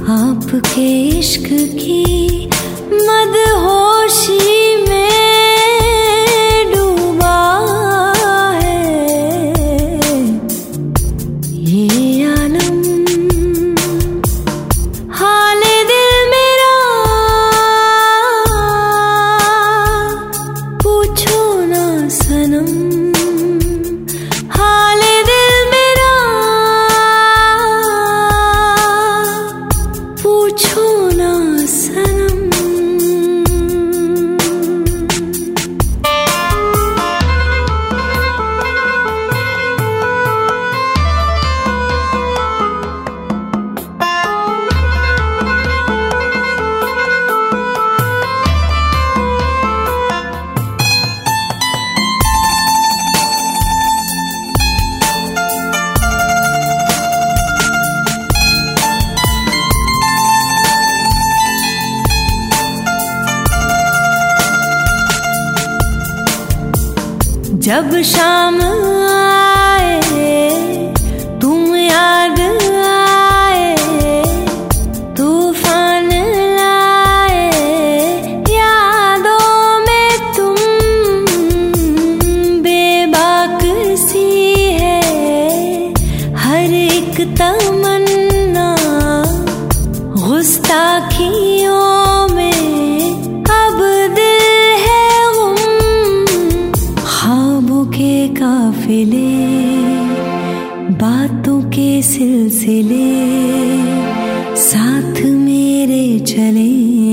आपके इश्क की मदहोशी में डूबा है ये आलम। हाले दिल मेरा पूछो ना सनम, हाले दिल मेरा पूछो ना सनम। जब शाम आए तुम याद आए, तूफान लाए यादों में तुम। बेबाक सी है हर एक तमन्ना, गुस्ताखियों में अब दिल है गुम। ख्वाबों के काफिले, बातों के सिलसिले साथ मेरे चले।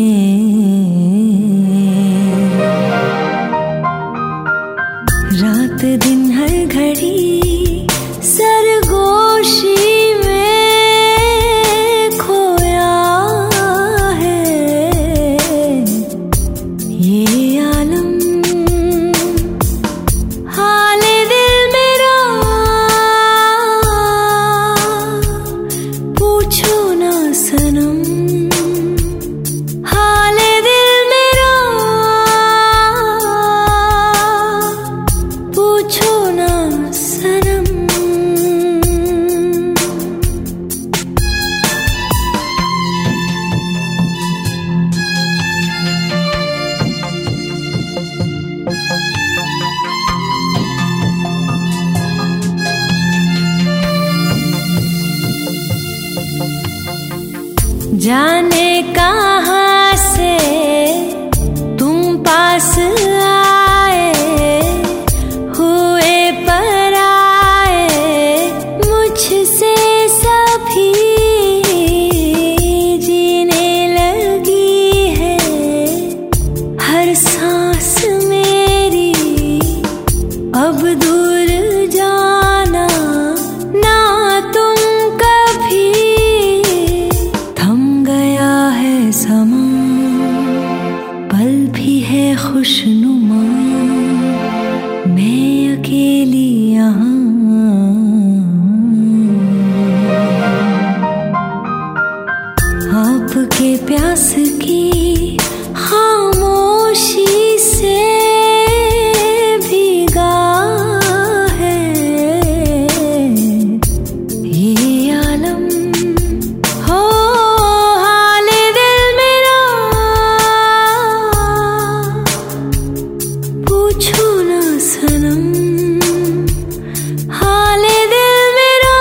रात दिन हर घड़ी सरगोशी में खोया है ये आलम। हाले दिल मेरा पूछो ना सनम, हाले दिल मेरा पूछो ना सनम। जाने कहाँ से तुम पास आए, हुए पराए मुझसे सभी। जीने लगी है हर सांस मेरी, अब दूर जाना ना तुम कभी। थम गया है समा, पल भी है खुशनुमा, मैं अकेली यहाँ। आपके प्यास की खामोशी से भीगा है ये आलम। हो हाले दिल मेरा पूछो ना सनम, हाले दिल मेरा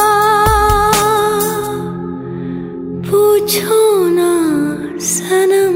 पूछो ना सनम।